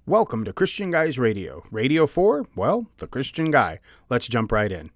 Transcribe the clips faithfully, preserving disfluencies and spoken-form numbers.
Welcome to Christian Guys Radio. Radio for, well, the Christian Guy. Let's jump right in.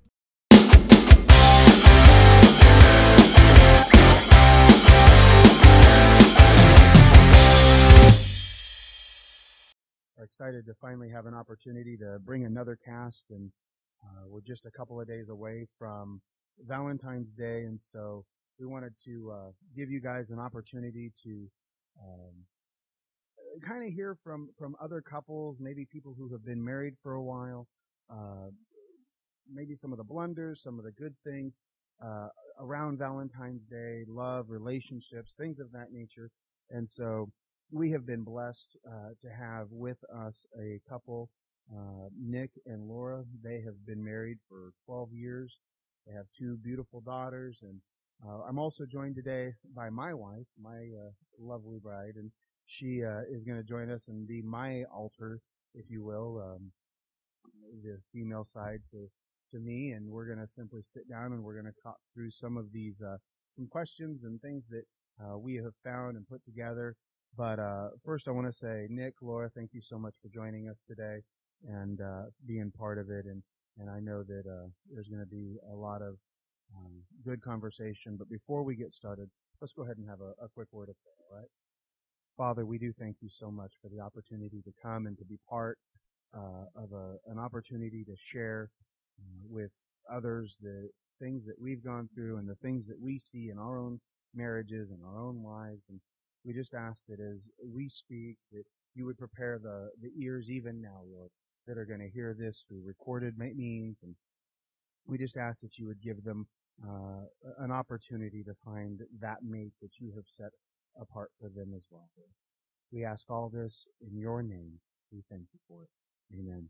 We're excited to finally have an opportunity to bring another cast, and uh, we're just a couple of days away from Valentine's Day, and so we wanted to uh, give you guys an opportunity to um, kind of hear from, from other couples, maybe people who have been married for a while, uh, maybe some of the blunders, some of the good things uh, around Valentine's Day, love, relationships, things of that nature. And so we have been blessed uh, to have with us a couple, uh, Nick and Laura. They have been married for twelve years. They have two beautiful daughters, and uh, I'm also joined today by my wife, my uh, lovely bride, and she uh, is going to join us and be my altar, if you will, um, the female side to to me, and we're going to simply sit down and we're going to talk through some of these uh, some questions and things that uh, we have found and put together. But uh, first, I want to say, Nick, Laura, thank you so much for joining us today and uh, being part of it. And and I know that uh, there's going to be a lot of um, good conversation. But before we get started, let's go ahead and have a, a quick word of prayer, all right? Father, we do thank you so much for the opportunity to come and to be part uh, of a, an opportunity to share uh, with others the things that we've gone through and the things that we see in our own marriages and our own lives. And we just ask that as we speak, that you would prepare the, the ears even now, Lord, that are going to hear this through recorded means. And we just ask that you would give them uh, an opportunity to find that mate that you have set apart for them as well. We ask all this in your name. We thank you for it. Amen.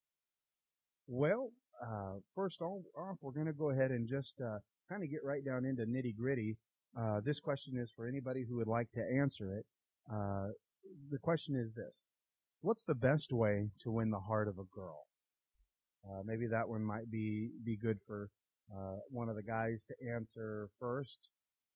Well, uh, first off, we're going to go ahead and just uh, kind of get right down into nitty gritty. Uh, this question is for anybody who would like to answer it. Uh, the question is this: what's the best way to win the heart of a girl? Uh, maybe that one might be be good for uh, one of the guys to answer first.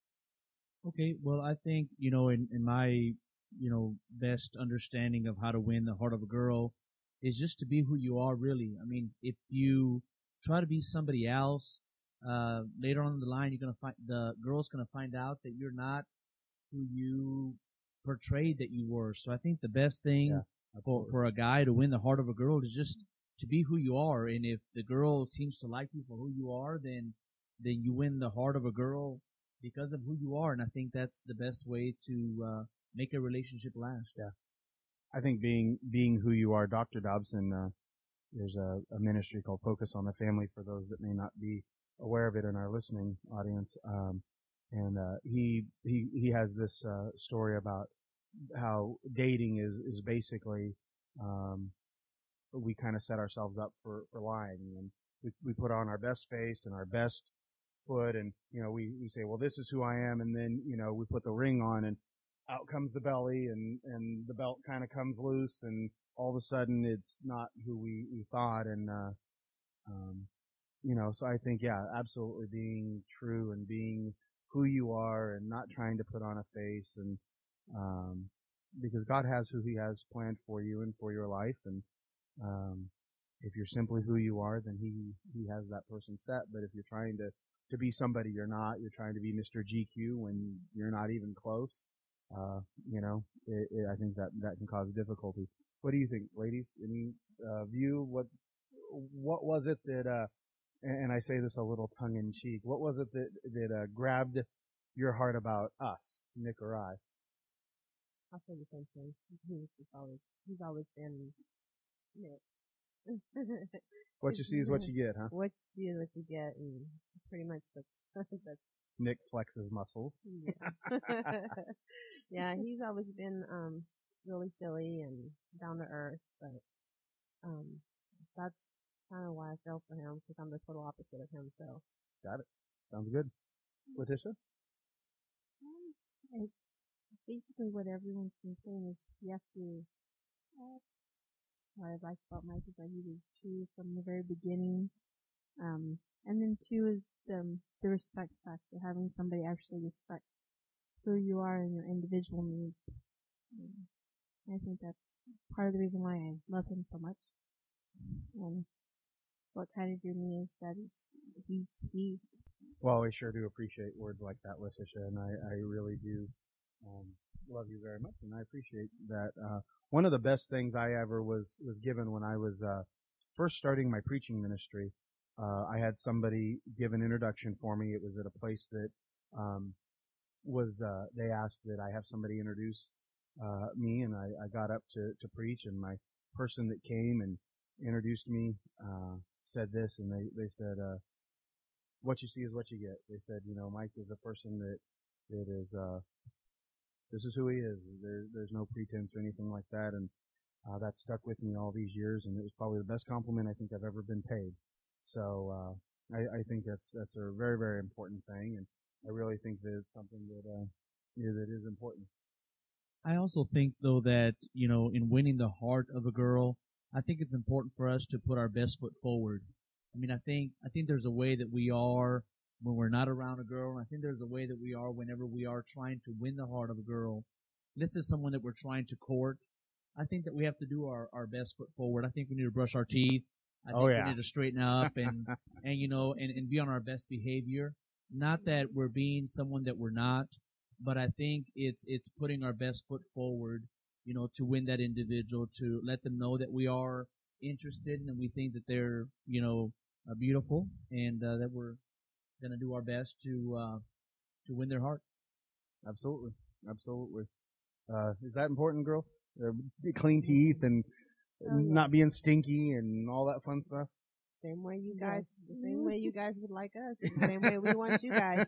Okay, well, I think, you know, in, in my, you know, best understanding of how to win the heart of a girl is just to be who you are, really. I mean, if you try to be somebody else, uh, later on in the line, you're going to find, the girl's going to find out that you're not who you portrayed that you were. So I think the best thing Yeah, for, for a guy to win the heart of a girl is just to be who you are. And if the girl seems to like you for who you are, then, then you win the heart of a girl because of who you are, and I think that's the best way to uh, make a relationship last. Yeah, I think being being who you are, Doctor Dobson. Uh, there's a, a ministry called Focus on the Family for those that may not be aware of it in our listening audience. Um, and uh, he he he has this uh, story about how dating is is basically um, we kind of set ourselves up for for lying, and we we put on our best face and our best foot, and you know we we say, well, this is who I am, and then you know we put the ring on, and out comes the belly, and and the belt kind of comes loose, and all of a sudden it's not who we we thought, and uh um you know so I think, yeah, absolutely being true and being who you are and not trying to put on a face, and um because God has who he has planned for you and for your life, and um if you're simply who you are, then he he has that person set. But if you're trying to to be somebody you're not, you're trying to be Mister G Q when you're not even close. Uh, you know, it, it, I think that that can cause difficulty. What do you think, ladies? Any uh, view? What what was it that? Uh, and, and I say this a little tongue in cheek. What was it that that uh, grabbed your heart about us, Nick or I? I'll say the same thing. He's always he's always been Nick. What you see is what you get, huh? What you see is what you get, and pretty much that's that's. Nick flexes muscles. Yeah. Yeah, he's always been um really silly and down to earth, but um that's kind of why I fell for him, because I'm the total opposite of him. So Got it. Sounds good. Letitia? Um, It's basically what everyone's been saying is you have to, uh, what I like about Mike is that he was true from the very beginning. Um, and then two is the, the respect factor, having somebody actually respect who you are and your individual needs. Um, I think that's part of the reason why I love him so much. And what kind of drew me is that it's, he's he. Well, we sure do appreciate words like that, Letitia, and I, I really do um, love you very much, and I appreciate that. Uh, one of the best things I ever was was given when I was uh, first starting my preaching ministry, uh, I had somebody give an introduction for me. It was at a place that um, was uh, they asked that I have somebody introduce uh, me, and I, I got up to to preach, and my person that came and introduced me uh, said this, and they they said. Uh, What you see is what you get. They said, you know, Mike is a person that, that is, uh, this is who he is. There, there's no pretense or anything like that. And, uh, that stuck with me all these years. And it was probably the best compliment I think I've ever been paid. So, uh, I, I think that's, that's a very, very important thing. And I really think that it's something that, uh, yeah, that is important. I also think though that, you know, in winning the heart of a girl, I think it's important for us to put our best foot forward. I mean, I think, I think there's a way that we are when we're not around a girl. And I think there's a way that we are whenever we are trying to win the heart of a girl. Let's say someone that we're trying to court. I think that we have to do our, our best foot forward. I think we need to brush our teeth. I think Oh, yeah. we need to straighten up and, and, you know, and, and be on our best behavior. Not that we're being someone that we're not, but I think it's, it's putting our best foot forward, you know, to win that individual, to let them know that we are interested and we think that they're, you know, Uh, beautiful, and uh, that we're going to do our best to uh, to win their heart. Absolutely, absolutely. Uh, is that important, girl? Uh, clean teeth and Oh, yeah. not being stinky and all that fun stuff. Same way you Yes. guys, the same way you guys would like us, the same way we want you guys.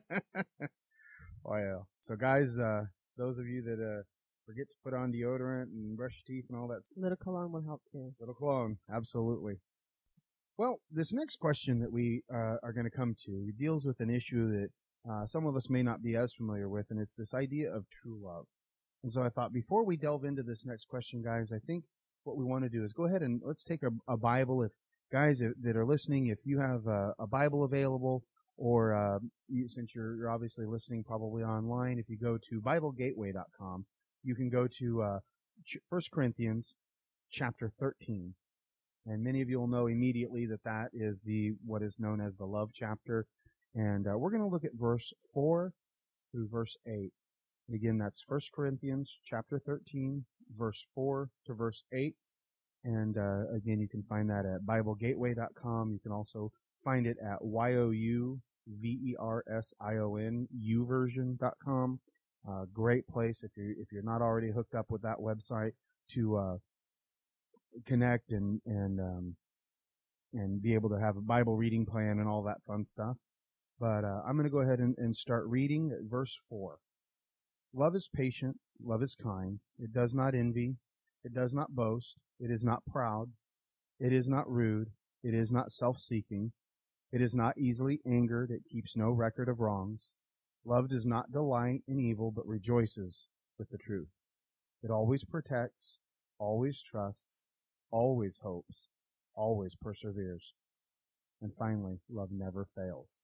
Oh yeah. So guys, uh, those of you that uh, forget to put on deodorant and brush your teeth and all that stuff, Little cologne will help too. little cologne, absolutely. Well, this next question that we uh, are going to come to deals with an issue that uh, some of us may not be as familiar with, and it's this idea of true love. And so I thought before we delve into this next question, guys, I think what we want to do is go ahead and let's take a, a Bible. If guys that are listening, if you have a, a Bible available, or uh, you, since you're, you're obviously listening probably online, if you go to Bible Gateway dot com, you can go to uh, First Corinthians chapter thirteen. And many of you will know immediately that that is the, what is known as the love chapter. And uh, we're going to look at verse four through verse eight. And again, that's First Corinthians chapter thirteen, verse four to verse eight. And uh, again, you can find that at Bible Gateway dot com. You can also find it at Y O U V E R S I O N, U version dot com. Uh, great place if you're, if you're not already hooked up with that website to, uh, connect and and um and be able to have a Bible reading plan and all that fun stuff. But uh, I'm going to go ahead and, and start reading at verse four. Love is patient, love is kind. It does not envy, it does not boast, it is not proud, it is not rude, it is not self-seeking, it is not easily angered, it keeps no record of wrongs. Love does not delight in evil, but rejoices with the truth. It always protects, always trusts, always hopes, always perseveres. And finally, love never fails.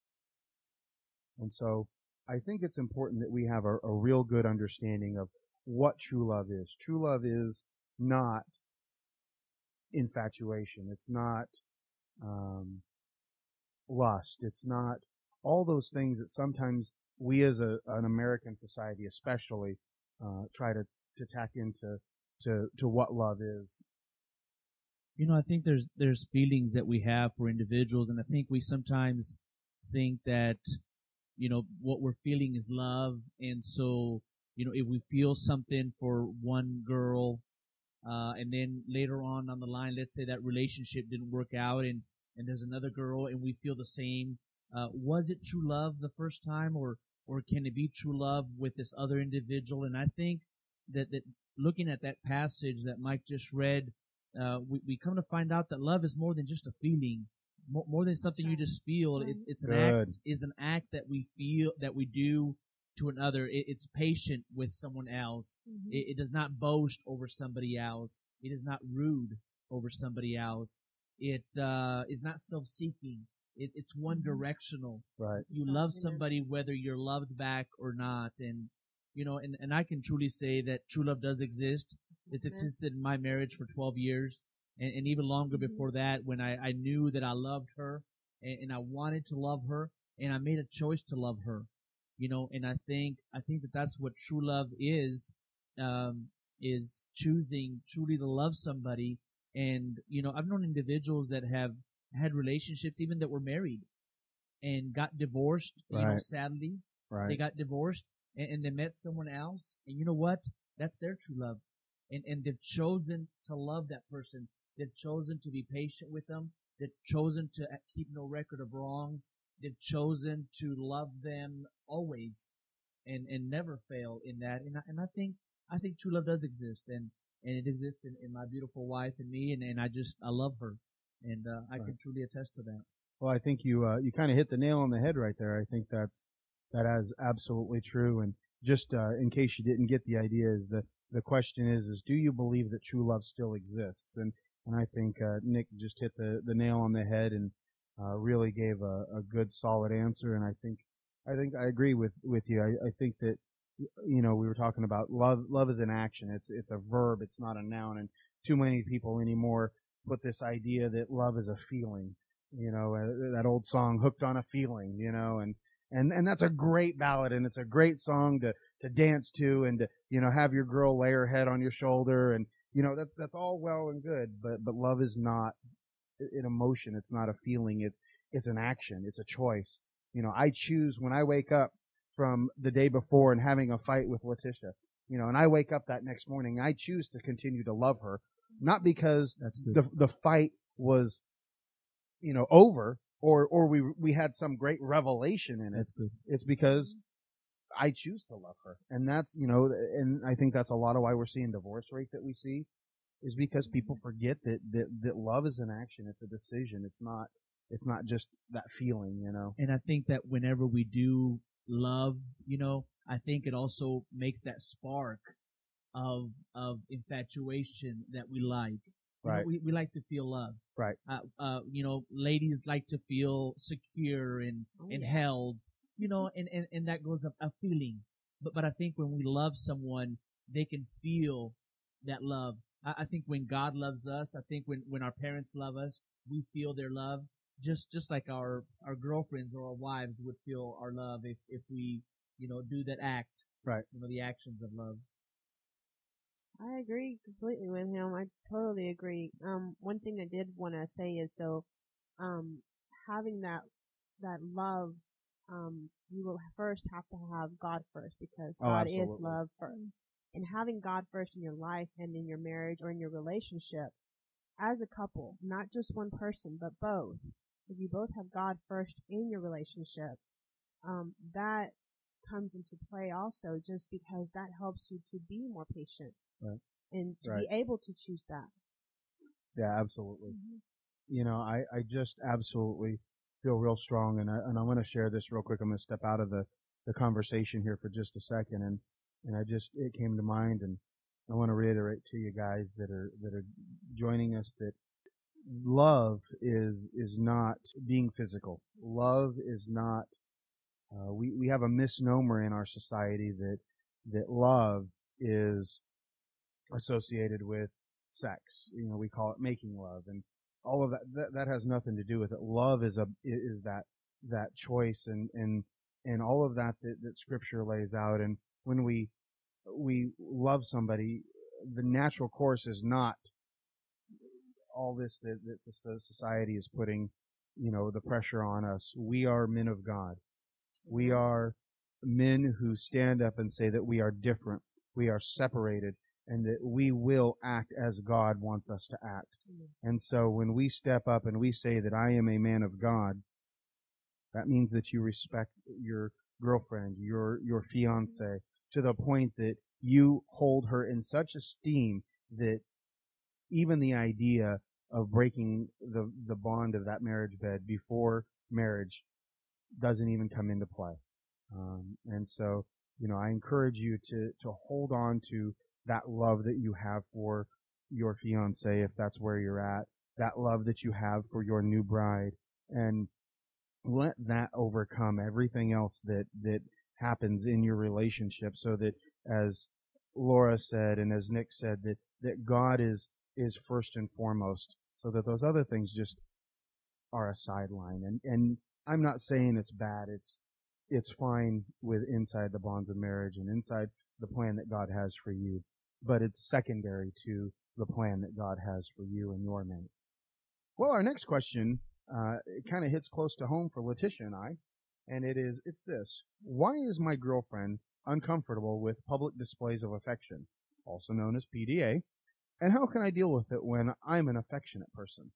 And so I think it's important that we have a, a real good understanding of what true love is. True love is not infatuation. It's not um, lust. It's not all those things that sometimes we as a, an American society especially uh, try to, to tack into to, to what love is. You know, I think there's there's feelings that we have for individuals, and I think we sometimes think that, you know, what we're feeling is love, and so, you know, if we feel something for one girl, uh, and then later on on the line, let's say that relationship didn't work out, and, and there's another girl, and we feel the same, uh, was it true love the first time, or, or can it be true love with this other individual? And I think that, that looking at that passage that Mike just read, uh, we, we come to find out that love is more than just a feeling, more, more than something you just feel. It's, it's an Good. act, is an act that we feel, that we do to another. It, it's patient with someone else. Mm-hmm. It, it does not boast over somebody else. It is not rude over somebody else. It, uh, is not self-seeking. It, it's one directional. Right. You love somebody whether you're loved back or not. And, you know, and, and I can truly say that true love does exist. It's Amen. existed in my marriage for twelve years, and, and even longer Mhm. before that, when I, I knew that I loved her and, and I wanted to love her, and I made a choice to love her. You know, and I think I think that that's what true love is, um, is choosing truly to love somebody. And you know, I've known individuals that have had relationships, even that were married, and got divorced. You know, Right. sadly, Right. they got divorced, and, and they met someone else, and you know what? That's their true love, and and they've chosen to love that person. They've chosen to be patient with them. They've chosen to keep no record of wrongs. They've chosen to love them always, and and never fail in that. And I, and I think I think true love does exist, and and it exists in, in my beautiful wife and me, and and I just I love her, and uh, I Right. can truly attest to that. Well, I think you uh, you kind of hit the nail on the head right there. I think that's that is absolutely true. And just uh, in case you didn't get the idea, is the the question is is do you believe that true love still exists? And and I think uh, Nick just hit the the nail on the head and uh, really gave a, a good solid answer. And I think I think I agree with with you. I, I think that you know we were talking about love. Love is an action. It's it's a verb. It's not a noun. And too many people anymore put this idea that love is a feeling. You know, uh, that old song, Hooked on a Feeling, you know, and, and, and that's a great ballad and it's a great song to, to dance to and to, you know, have your girl lay her head on your shoulder and, you know, that, that's all well and good, but, but love is not an emotion. It's not a feeling. It's, it's an action. It's a choice. You know, I choose when I wake up from the day before and having a fight with Letitia, you know, and I wake up that next morning, I choose to continue to love her, not because That's good. the, the fight was, you know, over or, or we, we had some great revelation in it. That's good. It's because I choose to love her. And that's, you know, and I think that's a lot of why we're seeing divorce rate that we see is because people forget that, that, that love is an action. It's a decision. It's not, it's not just that feeling, you know. And I think that whenever we do love, you know, I think it also makes that spark of, of infatuation that we like. You know, Right. we, we like to feel love. Right. Uh, uh, you know, ladies like to feel secure and, Oh, and yeah. held, you know, and, and, and that goes up a feeling. But, but I think when we love someone, they can feel that love. I, I think when God loves us, I think when, when our parents love us, we feel their love. Just, just like our, our girlfriends or our wives would feel our love if, if we, you know, do that act. Right. You know, the actions of love. I agree completely with him. I totally agree. Um, one thing I did want to say is though, um, having that, that love, um, you will first have to have God first because Oh, God is absolutely. love first. And having God first in your life and in your marriage or in your relationship as a couple, not just one person, but both. If you both have God first in your relationship, um, that comes into play also just because that helps you to be more patient. Right. And to Right. be able to choose that. Yeah, absolutely. Mm-hmm. You know, I, I just absolutely feel real strong and I, and I want to share this real quick. I'm going to step out of the, the conversation here for just a second. And, and I just, it came to mind and I want to reiterate to you guys that are, that are joining us that love is, is not being physical. Love is not, uh, we, we have a misnomer in our society that, that love is associated with sex. You know, we call it making love and all of that, that, that has nothing to do with it. Love is a, is that, that choice and, and, and all of that, that, that scripture lays out. And when we, we love somebody, the natural course is not all this that, that society is putting, you know, the pressure on us. We are men of God. We are men who stand up and say that we are different. We are separated and that we will act as God wants us to act. Mm-hmm. And so when we step up and we say that I am a man of God, that means that you respect your girlfriend, your, your fiance, mm-hmm. to the point that you hold her in such esteem that even the idea of breaking the, the bond of that marriage bed before marriage doesn't even come into play. Um, and so, you know, I encourage you to, to hold on to that love that you have for your fiance, if that's where you're at, that love that you have for your new bride, and let that overcome everything else that, that happens in your relationship so that, as Laura said and as Nick said, that that God is, is first and foremost, so that those other things just are a sideline. And, and I'm not saying it's bad. It's, it's fine with inside the bonds of marriage and inside the plan that God has for you, but it's secondary to the plan that God has for you and your mate. Well, our next question, uh, it kind of hits close to home for Letitia and I, and it is, it's this. Why is my girlfriend uncomfortable with public displays of affection, also known as P D A, and how can I deal with it when I'm an affectionate person?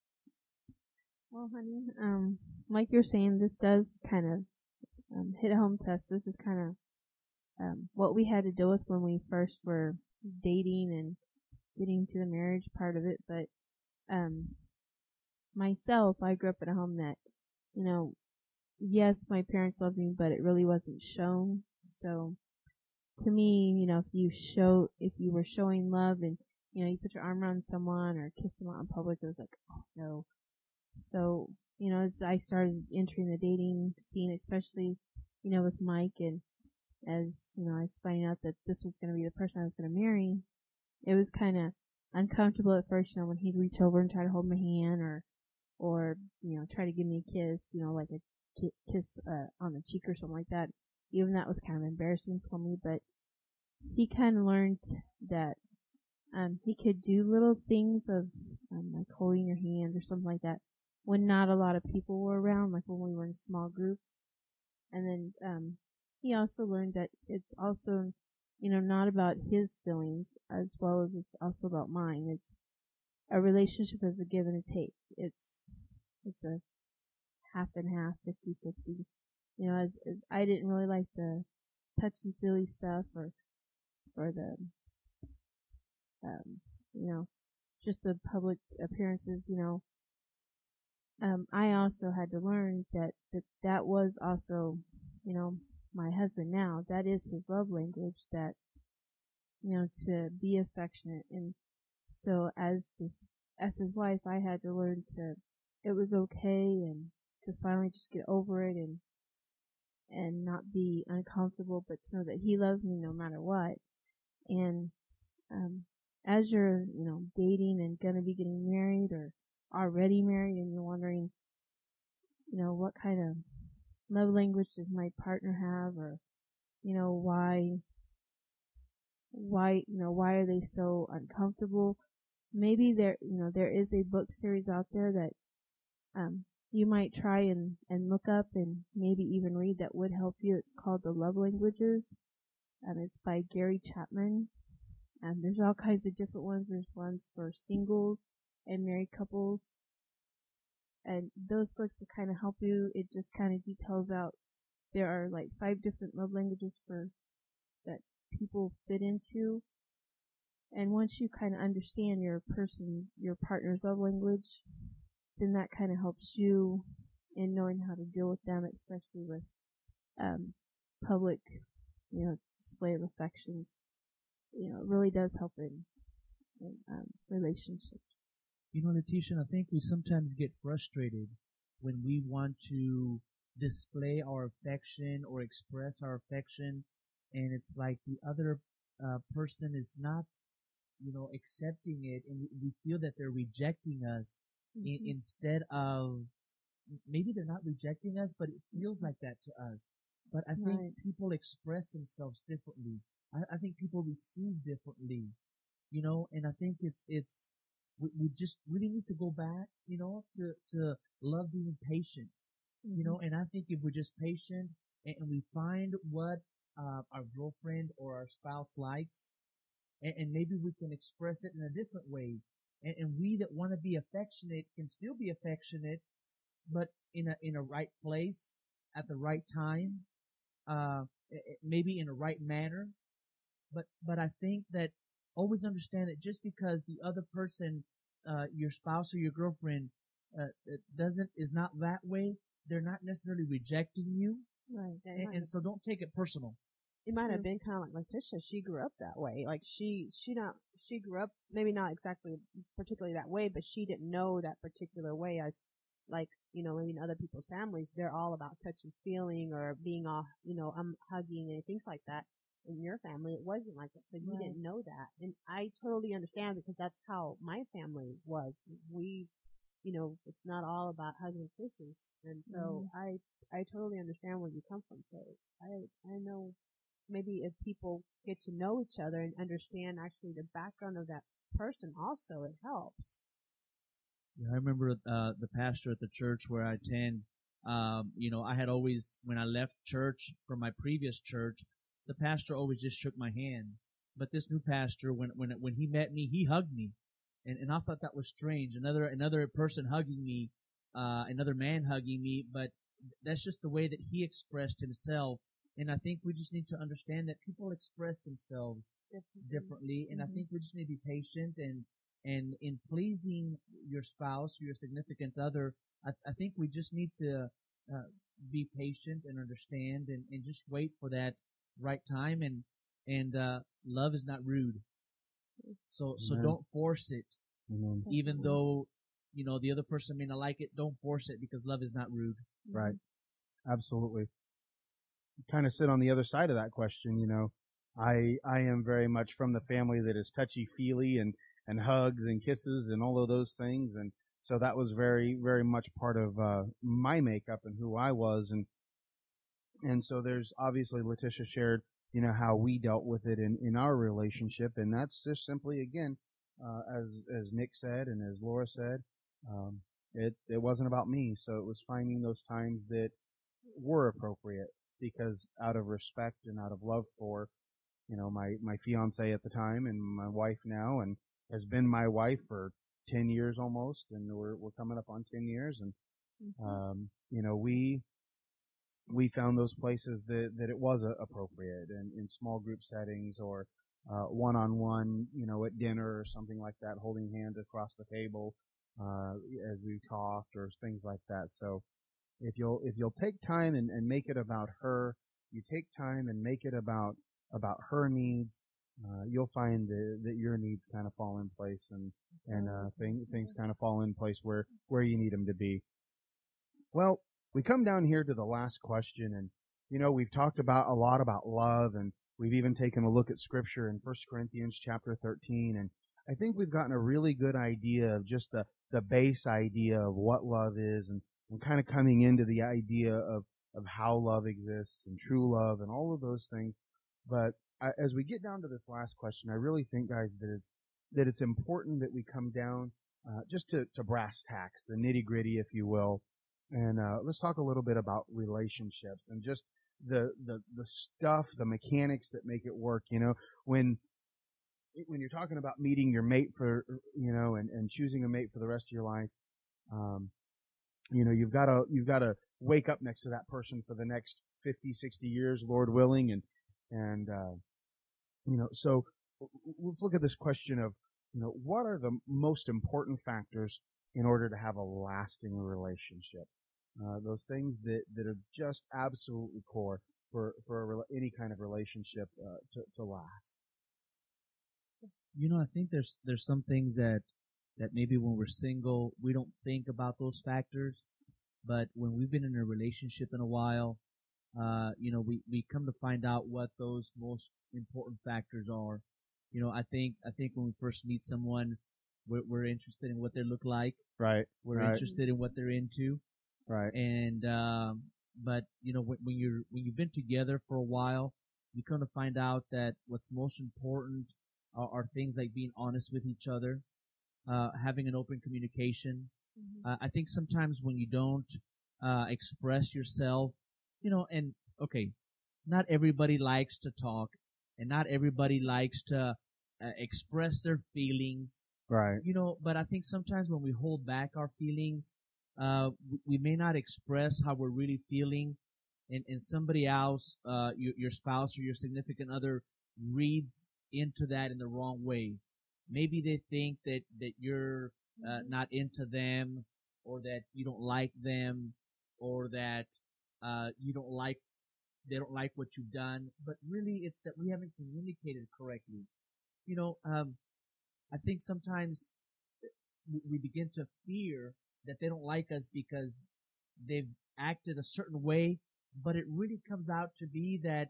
Well, honey, um, like you're saying, this does kind of um, hit home to us. This is kind of um, what we had to deal with when we first were dating and getting to the marriage part of it. But um, myself, I grew up in a home that, you know, yes, my parents loved me, but it really wasn't shown. So to me, you know, if you show, if you were showing love and, you know, you put your arm around someone or kissed them out in public, it was like, oh no. So, you know, as I started entering the dating scene, especially, you know, with Mike, and as, you know, I was finding out that this was going to be the person I was going to marry, it was kind of uncomfortable at first, you know, when he'd reach over and try to hold my hand or, or, you know, try to give me a kiss, you know, like a ki- kiss, uh, on the cheek or something like that. Even that was kind of embarrassing for me, but he kind of learned that, um, he could do little things of, um, like holding your hand or something like that when not a lot of people were around, like when we were in small groups. And then, um, he also learned that it's also, you know, not about his feelings as well as it's also about mine. It's a relationship is a give and a take. It's, it's a half and half, fifty-fifty. You know, as, as I didn't really like the touchy-feely stuff or, or the, um, you know, just the public appearances, you know, um, I also had to learn that, that that was also, you know, my husband now, that is his love language, that, you know, to be affectionate. And so as this, as his wife, I had to learn to, it was okay and to finally just get over it and, and not be uncomfortable, but to know that he loves me no matter what. And, um, as you're, you know, dating and gonna be getting married or already married and you're wondering, you know, what kind of love language does my partner have, or, you know, why, why, you know, why are they so uncomfortable? Maybe there, you know, there is a book series out there that, um, you might try and, and look up and maybe even read that would help you. It's called The Love Languages. Um, it's by Gary Chapman. And there's all kinds of different ones. There's ones for singles and married couples. And those books will kind of help you. It just kind of details out. There are like five different love languages for that people fit into. And once you kind of understand your person, your partner's love language, then that kind of helps you in knowing how to deal with them, especially with um, public, you know, display of affections. You know, it really does help in, in um, relationships. You know, Letitia, I think we sometimes get frustrated when we want to display our affection or express our affection, and it's like the other uh, person is not, you know, accepting it, and we feel that they're rejecting us. Mm-hmm. in, instead of, maybe they're not rejecting us, but it feels like that to us. But I think right. people express themselves differently. I, I think people receive differently, you know, and I think it's, it's, we, we just really need to go back, you know, to, to love being patient, mm-hmm. you know, and I think if we're just patient and, and we find what, uh, our girlfriend or our spouse likes, and, and maybe we can express it in a different way. And, and we that want to be affectionate can still be affectionate, but in a, in a right place at the right time, uh, maybe in a right manner. But, but I think that always understand that just because the other person, uh, your spouse or your girlfriend, uh, doesn't, is not that way, they're not necessarily rejecting you. Right. And, and so don't take it personal. It might have been kind of like Letitia. She grew up that way. Like she, she not, she grew up maybe not exactly particularly that way, but she didn't know that particular way as, like, you know, in other people's families, they're all about touch and feeling or being all, you know, um, hugging and things like that. in your family, it wasn't like that. So you Right. didn't know that. And I totally understand because that's how my family was. We, you know, it's not all about hugs and kisses. And so Mhm. I, I totally understand where you come from. So I, I know maybe if people get to know each other and understand actually the background of that person also, it helps. Yeah, I remember uh, the pastor at the church where I attend. Um, you know, I had always, when I left church from my previous church, the pastor always just shook my hand. But this new pastor, when when when he met me, he hugged me, and and I thought that was strange. Another another person hugging me, uh, another man hugging me, but that's just the way that he expressed himself. And I think we just need to understand that people express themselves differently, and I Mhm. think we just need to be patient and and in pleasing your spouse or your significant other. I, I think we just need to uh, be patient and understand and, and just wait for that right time. And and uh, love is not rude, so so Amen. don't force it. Amen. Even Definitely. though you know the other person may not like it, don't force it because love is not rude. Right. Absolutely. Kind of sit on the other side of that question, you know. I I am very much from the family that is touchy feely and and hugs and kisses and all of those things, and so that was very very much part of uh, my makeup and who I was, and and so there's obviously Letitia shared, you know, how we dealt with it in in our relationship, and that's just simply again, uh, as as Nick said and as Laura said, um, it it wasn't about me, so it was finding those times that were appropriate because out of respect and out of love for, you know, my, my fiance at the time and my wife now and has been my wife for ten years almost. And we're, we're coming up on ten years. And, Mhm. um, you know, we, we found those places that, that it was uh, appropriate and in small group settings or, uh, one-on-one, you know, at dinner or something like that, holding hands across the table, uh, as we talked or things like that. So, if you'll if you'll take time and, and make it about her, you take time and make it about about her needs, uh, you'll find that, that your needs kind of fall in place and and uh, thing, things kind of fall in place where where you need them to be. Well, we come down here to the last question, and you know we've talked about a lot about love, and we've even taken a look at scripture in First Corinthians chapter thirteen, and I think we've gotten a really good idea of just the the base idea of what love is, and, and kind of coming into the idea of of how love exists and true love and all of those things. But I, as we get down to this last question, I really think, guys, that it's that it's important that we come down uh, just to, to brass tacks, the nitty gritty, if you will, and uh, let's talk a little bit about relationships and just the, the the stuff, the mechanics that make it work. You know, when when you're talking about meeting your mate for, you know, and, and choosing a mate for the rest of your life, um, you know, you've got to you've got to wake up next to that person for the next fifty, sixty years, Lord willing, and and uh, you know, so let's look at this question of, you know, what are the most important factors in order to have a lasting relationship? Uh, those things that, that are just absolutely core for, for a, rela- any kind of relationship uh, to, to last. You know, I think there's there's some things that that maybe when we're single we don't think about those factors, but when we've been in a relationship in a while, uh, you know, we we come to find out what those most important factors are. You know, I think I think when we first meet someone, we're, we're interested in what they look like. Right. We're right. interested in what they're into. Right. And um, but you know, when, when you're when you've been together for a while, you come to find out that what's most important are, are things like being honest with each other, uh, having an open communication. Mhm. Uh, I think sometimes when you don't uh, express yourself, you know, and okay, not everybody likes to talk, and not everybody likes to uh, express their feelings, Right. you know, but I think sometimes when we hold back our feelings, uh, we, we may not express how we're really feeling, and, and somebody else, uh, your, your spouse or your significant other reads into that in the wrong way. Maybe they think that, that you're uh, not into them, or that you don't like them, or that uh, you don't like, they don't like what you've done, but really it's that we haven't communicated correctly. You know, um, I think sometimes we begin to fear that they don't like us because they've acted a certain way, but it really comes out to be that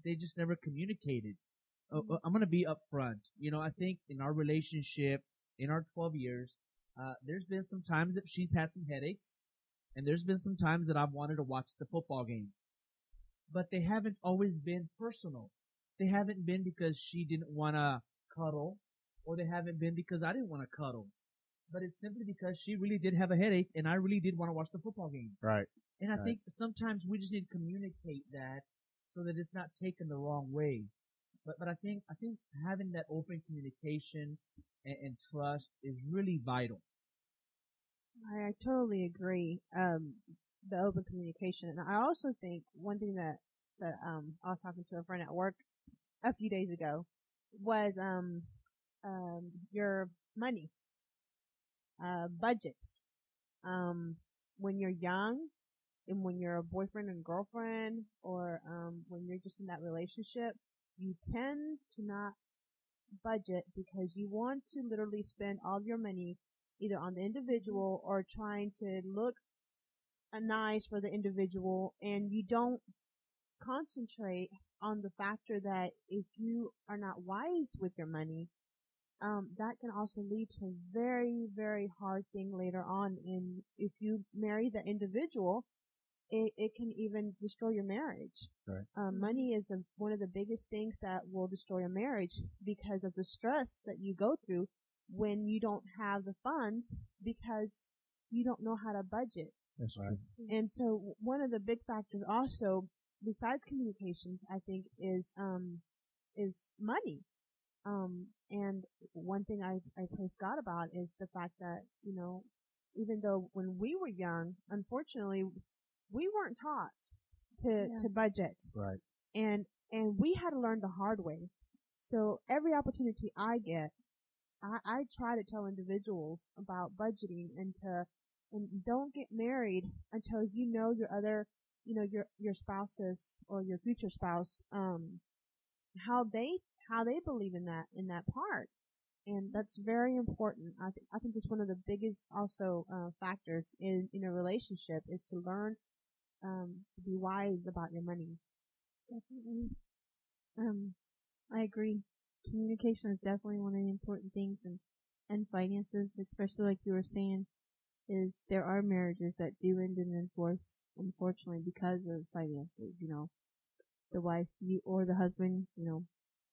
they just never communicated. Uh, uh, I'm gonna be upfront. You know, I think in our relationship, in our twelve years, uh, there's been some times that she's had some headaches, and there's been some times that I've wanted to watch the football game. But they haven't always been personal. They haven't been because she didn't want to cuddle, or they haven't been because I didn't want to cuddle. But it's simply because she really did have a headache, and I really did want to watch the football game. Right. And I Right. think sometimes we just need to communicate that so that it's not taken the wrong way. But but I think I think having that open communication and, and trust is really vital. I, I totally agree. Um, the open communication, and I also think one thing that that um I was talking to a friend at work a few days ago was um um your money uh budget. Um, when you're young and when you're a boyfriend and girlfriend, or um when you're just in that relationship, you tend to not budget because you want to literally spend all your money either on the individual or trying to look uh, nice for the individual, and you don't concentrate on the factor that if you are not wise with your money, um, that can also lead to a very, very hard thing later on. And if you marry the individual, it, it can even destroy your marriage. Right. Um, money is a, one of the biggest things that will destroy a marriage because of the stress that you go through when you don't have the funds because you don't know how to budget. That's right. And so one of the big factors also, besides communication, I think is, um, is money. Um, and one thing I, I praise God about is the fact that, you know, even though when we were young, unfortunately, we weren't taught to, Yeah. to budget. Right. And, and we had to learn the hard way. So every opportunity I get, I, I try to tell individuals about budgeting and to, and don't get married until you know your other, you know, your, your spouses or your future spouse, um, how they, how they believe in that, in that part. And that's very important. I think, I think it's one of the biggest also, uh, factors in, in a relationship is to learn, um, to be wise about your money. Definitely. Um, I agree. Communication is definitely one of the important things, and and finances, especially like you were saying, is there are marriages that do end in divorce, unfortunately, because of finances. You know, the wife you, or the husband, you know,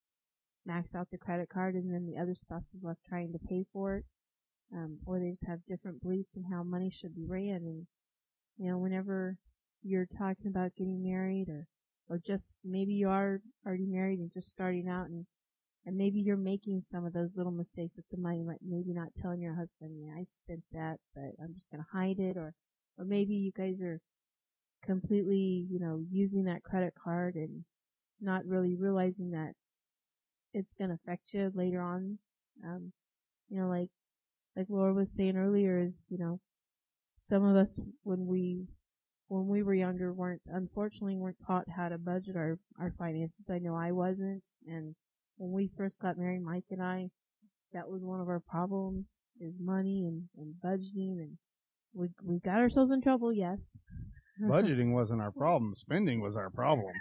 max out the credit card, and then the other spouse is left trying to pay for it, um, or they just have different beliefs in how money should be ran. And you know, whenever you're talking about getting married, or or just maybe you are already married and just starting out, and and maybe you're making some of those little mistakes with the money, like maybe not telling your husband, yeah, I spent that, but I'm just going to hide it. Or, or maybe you guys are completely, you know, using that credit card and not really realizing that it's going to affect you later on. Um, you know, like, like Laura was saying earlier is, you know, some of us when we, when we were younger weren't, unfortunately weren't taught how to budget our, our finances. I know I wasn't. And when we first got married, Mike and I, that was one of our problems, is money and, and budgeting, and we we got ourselves in trouble, yes. Budgeting wasn't our problem. Spending was our problem.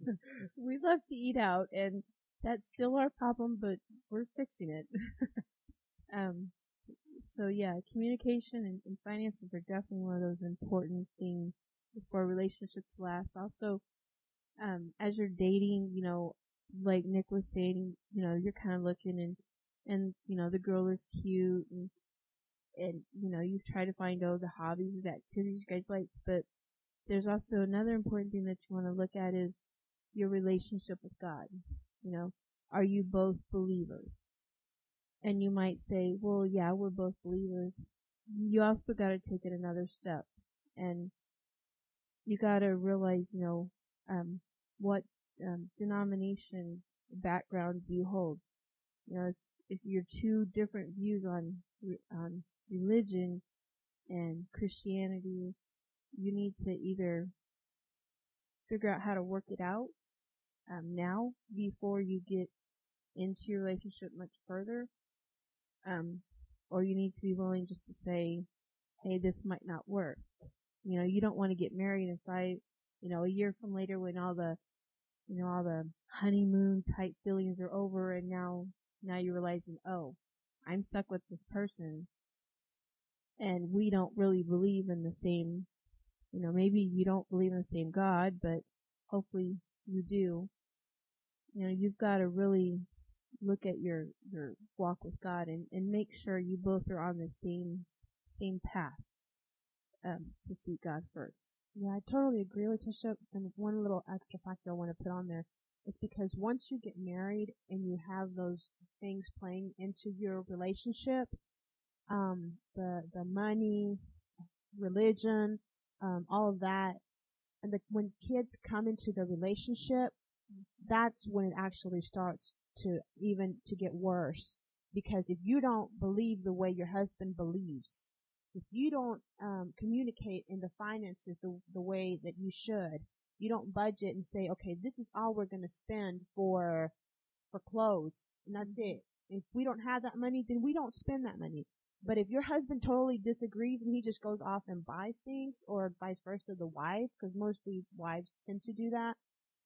We love to eat out, and that's still our problem, but we're fixing it. um, so yeah, communication and, and finances are definitely one of those important things for relationships to last. Also, um, as you're dating, you know, like Nick was saying, you know, you're kind of looking and, and, you know, the girl is cute and, and, you know, you try to find out the hobbies and activities you guys like, but there's also another important thing that you want to look at is your relationship with God. You know, are you both believers? And you might say, well, yeah, we're both believers. You also got to take it another step, and you got to realize, you know, um, what um, denomination background do you hold? You know, if, if you're two different views on on religion and Christianity, you need to either figure out how to work it out um, now before you get into your relationship much further, um, or you need to be willing just to say, hey, this might not work. You know, you don't want to get married and five, you know, a year from later when all the, you know, all the honeymoon type feelings are over, and now now you're realizing, oh, I'm stuck with this person, and we don't really believe in the same, you know, maybe you don't believe in the same God, but hopefully you do. You know, you've got to really look at your your walk with God, and, and make sure you both are on the same same path um, to seek God first. Yeah, I totally agree, Letitia. And one little extra factor I want to put on there is because once you get married and you have those things playing into your relationship, um, the the money, religion, um, all of that, and the, when kids come into the relationship, that's when it actually starts to even to get worse. Because if you don't believe the way your husband believes, if you don't um, communicate in the finances the the way that you should, you don't budget and say, okay, this is all we're going to spend for for clothes, and that's it. If we don't have that money, then we don't spend that money. But if your husband totally disagrees and he just goes off and buys things, or vice versa, the wife, because mostly wives tend to do that,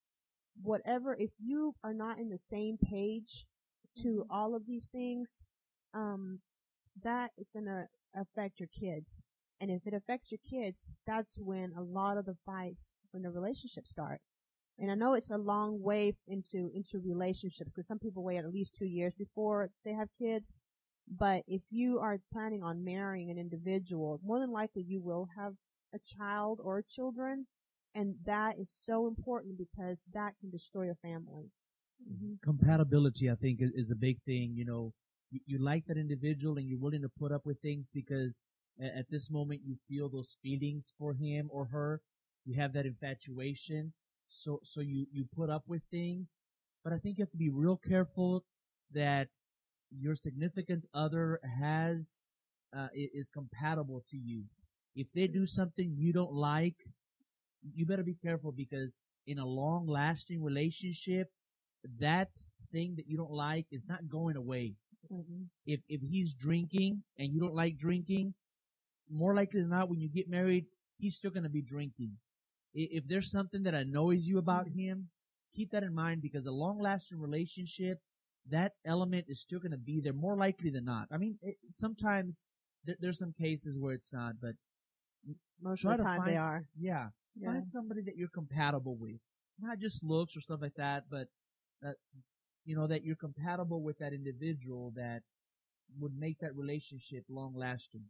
whatever, if you are not in the same page to all of these things, um, that is going to affect your kids. And if it affects your kids, that's when a lot of the fights when the relationships start. And I know it's a long way into, into relationships, because some people wait at least two years before they have kids. But if you are planning on marrying an individual, more than likely you will have a child or children. And that is so important, because that can destroy a family. Mm-hmm. Compatibility, I think, is, is a big thing. You know, you, you like that individual and you're willing to put up with things because at, at this moment you feel those feelings for him or her. You have that infatuation. So, so you, you put up with things. But I think you have to be real careful that your significant other has, uh, is compatible to you. If they do something you don't like, you better be careful, because in a long lasting relationship, that thing that you don't like is not going away. Mm-hmm. If, if he's drinking and you don't like drinking, more likely than not, when you get married, he's still going to be drinking. If there's something that annoys you about him, keep that in mind, because a long lasting relationship, that element is still going to be there more likely than not. I mean, it, sometimes there, there's some cases where it's not, but most of the time find, they are. Yeah, yeah. Find somebody that you're compatible with, not just looks or stuff like that, but that, you know, that you're compatible with that individual that would make that relationship long lasting.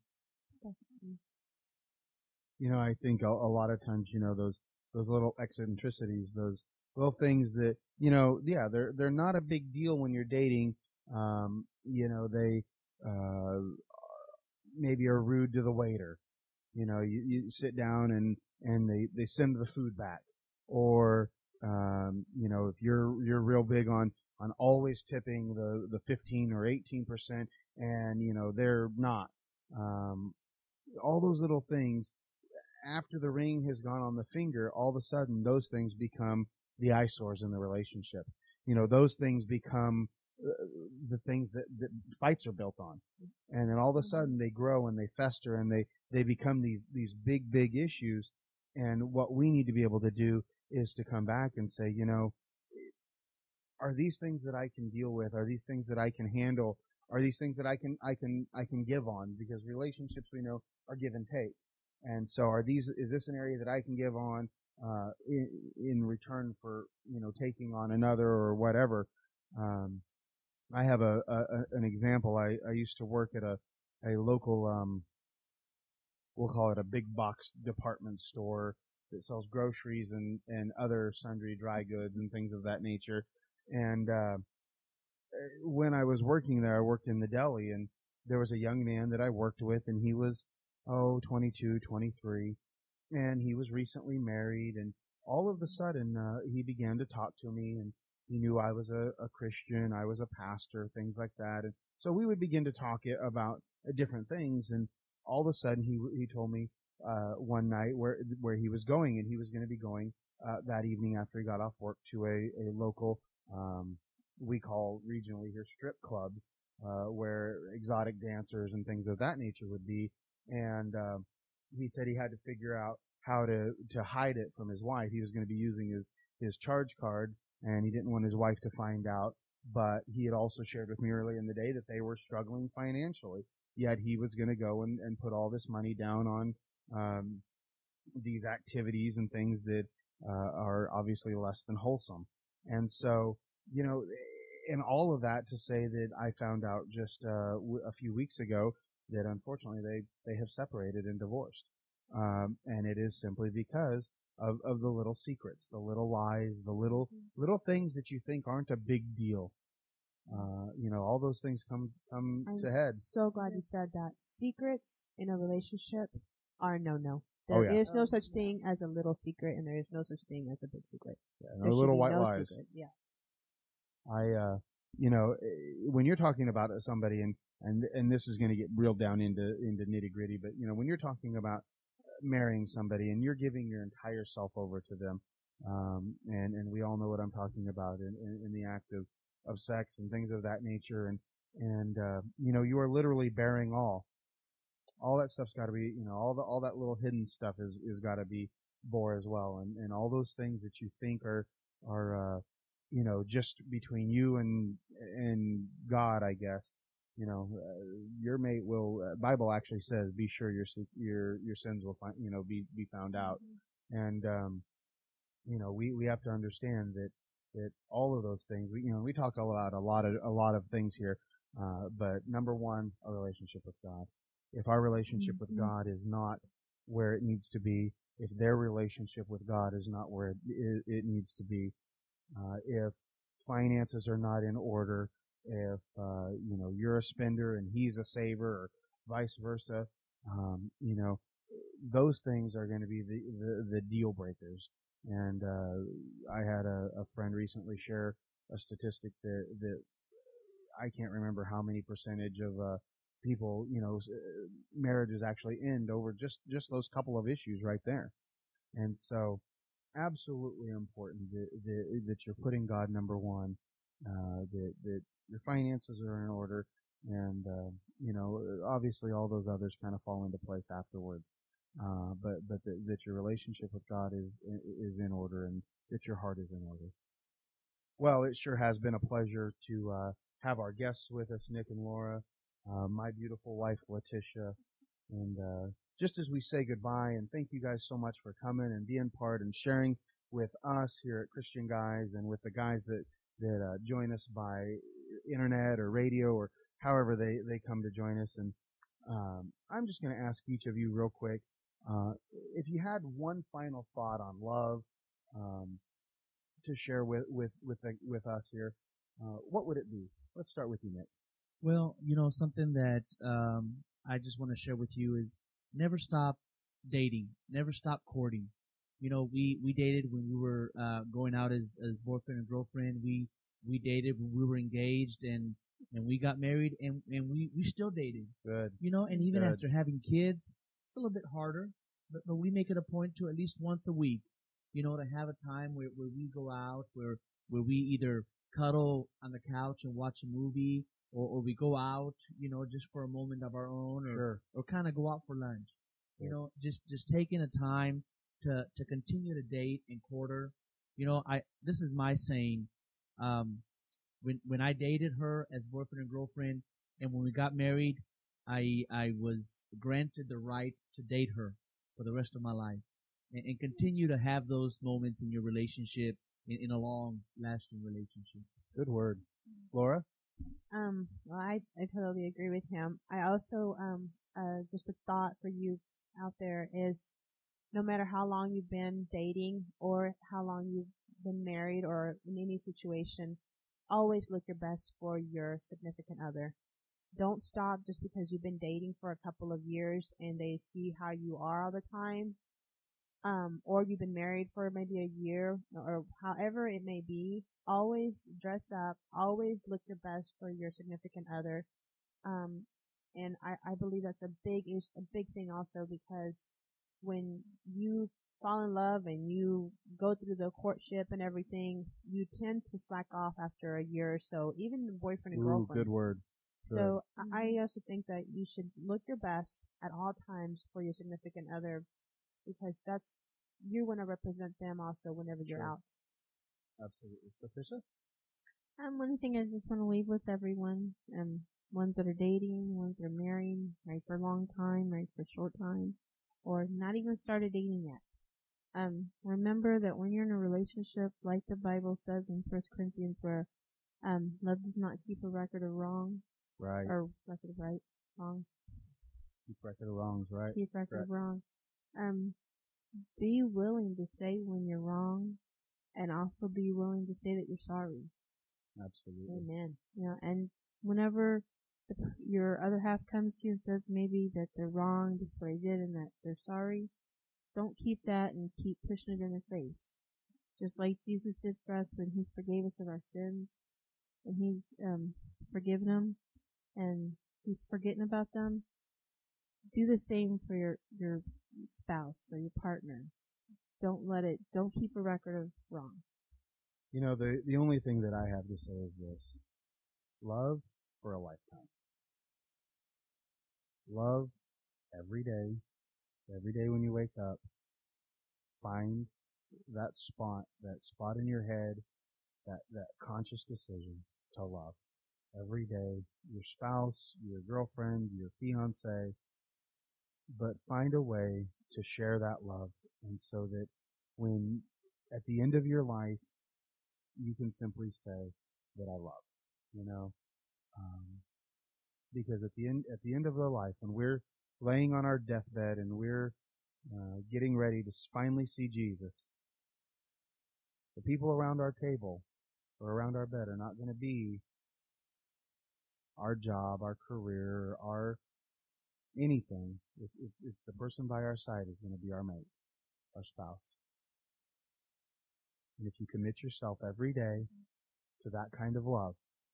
You know, I think a, a lot of times, you know, those those little eccentricities, those little things that, you know, yeah, they're they're not a big deal when you're dating. Um, you know, they uh, maybe are rude to the waiter. You know, you, you sit down and and they they send the food back, or um, you know, if you're you're real big on on always tipping the the fifteen or eighteen percent, and you know they're not. Um, all those little things. After the ring has gone on the finger, all of a sudden those things become the eyesores in the relationship. You know, those things become uh, the things that, that fights are built on. And then all of a sudden they grow and they fester and they, they become these, these big, big issues. And what we need to be able to do is to come back and say, you know, are these things that I can deal with? Are these things that I can handle? Are these things that I can, I can, I can give on? Because relationships, we know, are give and take. And so are these, is this an area that I can give on, uh, in, in return for, you know, taking on another or whatever? Um, I have a, a, an example. I, I used to work at a, a local, um, we'll call it a big box department store that sells groceries and, and other sundry dry goods and things of that nature. And, uh, when I was working there, I worked in the deli, and there was a young man that I worked with, and he was, oh, twenty-two, twenty-three, and he was recently married, and all of a sudden, uh, he began to talk to me, and he knew I was a, a Christian, I was a pastor, things like that, and so we would begin to talk about uh, different things, and all of a sudden, he he told me uh, one night where where he was going, and he was going to be going uh, that evening after he got off work to a, a local, um, we call regionally here strip clubs, uh, where exotic dancers and things of that nature would be. And uh, he said he had to figure out how to to hide it from his wife. He was going to be using his his charge card and he didn't want his wife to find out. But he had also shared with me early in the day that they were struggling financially. Yet he was going to go and, and put all this money down on um, these activities and things that uh, are obviously less than wholesome. And so, you know, and all of that to say that I found out just uh, w- a few weeks ago that unfortunately they, they have separated and divorced. Um, and it is simply because of, of the little secrets, the little lies, the little little things that you think aren't a big deal. Uh, you know, all those things come come I'm to head. so glad you said that. Secrets in a relationship are no no. Oh, There yeah. is no such thing as a little secret, and there is no such thing as a big secret. Yeah, There no should little be white no lies. secret. Yeah. I, uh, you know, eh, when you're talking about somebody, and and and this is going to get real down into into nitty gritty, but you know, when you're talking about marrying somebody and you're giving your entire self over to them, um, and and we all know what I'm talking about in, in, in the act of of sex and things of that nature, and and uh, you know, you are literally bearing all. All that stuff's got to be, you know, all the all that little hidden stuff is is got to be bore as well, and and all those things that you think are are uh, you know, just between you and and God, I guess. You know, uh, your mate will. Uh, Bible actually says, "Be sure your your your sins will find, you know, be be found out," and um, you know, we we have to understand that that all of those things. We you know we talk a lot a lot of a lot of things here, uh, but number one, a relationship with God. If our relationship with Mhm. God is not where it needs to be, if their relationship with God is not where it, it, it needs to be, uh, if finances are not in order, if uh, you know, you're a spender and he's a saver, or vice versa, um, you know, those things are going to be the, the, the deal breakers. And uh, I had a, a friend recently share a statistic that that I can't remember how many percentage of uh, people, you know, s- uh, marriages actually end over just just those couple of issues right there. And so, absolutely important that that, that you're putting God number one, uh, that that your finances are in order, and uh, you know, obviously all those others kind of fall into place afterwards. Uh, but but that, that your relationship with God is is in order, and that your heart is in order. Well, it sure has been a pleasure to uh, have our guests with us, Nick and Laura, uh, my beautiful wife, Letitia. And uh, just as we say goodbye, and thank you guys so much for coming and being part and sharing with us here at Christian Guys, and with the guys that, that uh, join us by internet or radio or however they, they come to join us. And um, I'm just going to ask each of you real quick, uh, if you had one final thought on love, um, to share with with with the, with us here, uh, what would it be? Let's start with you, Nick. Well, you know, something that um, I just want to share with you is never stop dating, never stop courting. You know, we, we dated when we were uh, going out as, as boyfriend and girlfriend. We we dated when we were engaged, and, and we got married, and, and we, we still dated. Good. You know, and even Good. after having kids, it's a little bit harder, but, but we make it a point to at least once a week, you know, to have a time where, where we go out, where where we either cuddle on the couch and watch a movie, or, or we go out, you know, just for a moment of our own, or Sure. or kind of go out for lunch. You Yeah. know, just just taking a time to to continue to date and court her. You know, I this is my saying. Um, when when I dated her as boyfriend and girlfriend, and when we got married, I I was granted the right to date her for the rest of my life, and, and continue to have those moments in your relationship, in, in a long lasting relationship. Good word. Laura? Um, well, I, I totally agree with him. I also, um, uh, just a thought for you out there is no matter how long you've been dating or how long you've been married or in any situation, always look your best for your significant other. Don't stop just because you've been dating for a couple of years and they see how you are all the time. Um, or you've been married for maybe a year or however it may be. Always dress up. Always look your best for your significant other. Um, and I, I believe that's a big is a big thing also, because when you fall in love and you go through the courtship and everything, you tend to slack off after a year or so, even the boyfriend and Ooh, girlfriend. good word. Good. So I I also think that you should look your best at all times for your significant other, because that's, you want to represent them also whenever you're Sure. out. Absolutely. Patricia? Um, one thing I just want to leave with everyone, um, ones that are dating, ones that are married, right for a long time, right for a short time, or not even started dating yet. Um, remember that when you're in a relationship, like the Bible says in First Corinthians, where um, love does not keep a record of wrong, Right. or record of right, wrong, Keep record of wrongs, right? keep record Right. of wrong. Um, be willing to say when you're wrong, and also be willing to say that you're sorry. Absolutely. Amen. You know, and whenever the, your other half comes to you and says maybe that they're wrong, this is what I did, and that they're sorry, don't keep that and keep pushing it in their face. Just like Jesus did for us when He forgave us of our sins, and He's um, forgiven them, and He's forgetting about them. Do the same for your your spouse or your partner. Don't let it. Don't keep a record of wrong. You know, the, the only thing that I have to say is this. Love for a lifetime. Love every day. Every day when you wake up, find that spot, that spot in your head, that, that conscious decision to love. Every day, your spouse, your girlfriend, your fiance, but find a way to share that love. And so that when, at the end of your life, you can simply say that I love, you know, um, because at the end, at the end of our life, when we're laying on our deathbed and we're uh, getting ready to finally see Jesus, the people around our table or around our bed are not going to be our job, our career, our anything. If, if, if the person by our side is going to be our mate, our spouse. And if you commit yourself every day to that kind of love,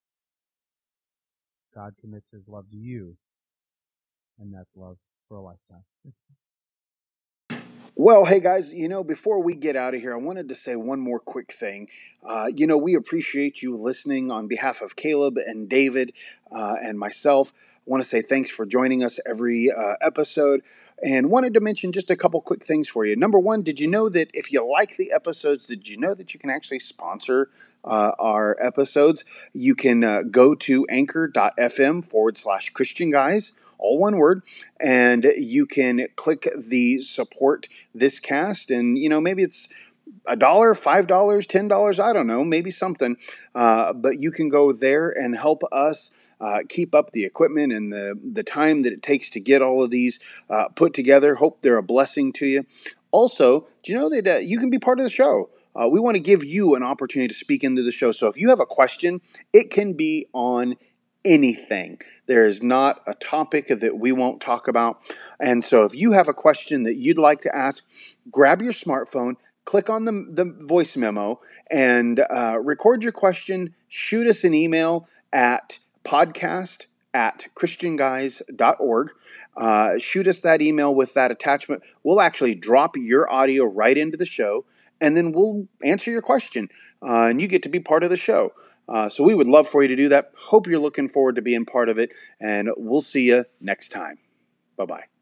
God commits His love to you, and that's love for a lifetime. That's Well, hey guys, you know, before we get out of here, I wanted to say one more quick thing. Uh, you know, we appreciate you listening on behalf of Caleb and David uh, and myself. I want to say thanks for joining us every uh, episode and wanted to mention just a couple quick things for you. Number one, did you know that if you like the episodes, did you know that you can actually sponsor uh, our episodes? You can uh, go to anchor.fm forward slash Christian Guys, all one word, and you can click the support this cast, and you know, maybe it's a dollar, five dollars, ten dollars, I don't know, maybe something, uh, but you can go there and help us uh, keep up the equipment and the the time that it takes to get all of these uh, put together. Hope they're a blessing to you. Also, do you know that uh, you can be part of the show? Uh, we want to give you an opportunity to speak into the show. So if you have a question, it can be on anything. There is not a topic that we won't talk about. And so if you have a question that you'd like to ask, grab your smartphone, click on the, the voice memo, and uh, record your question. Shoot us an email at podcast at christian guys dot org. Uh, shoot us that email with that attachment. We'll actually drop your audio right into the show, and then we'll answer your question, uh, and you get to be part of the show. Uh, so we would love for you to do that. Hope you're looking forward to being part of it, and we'll see you next time. Bye-bye.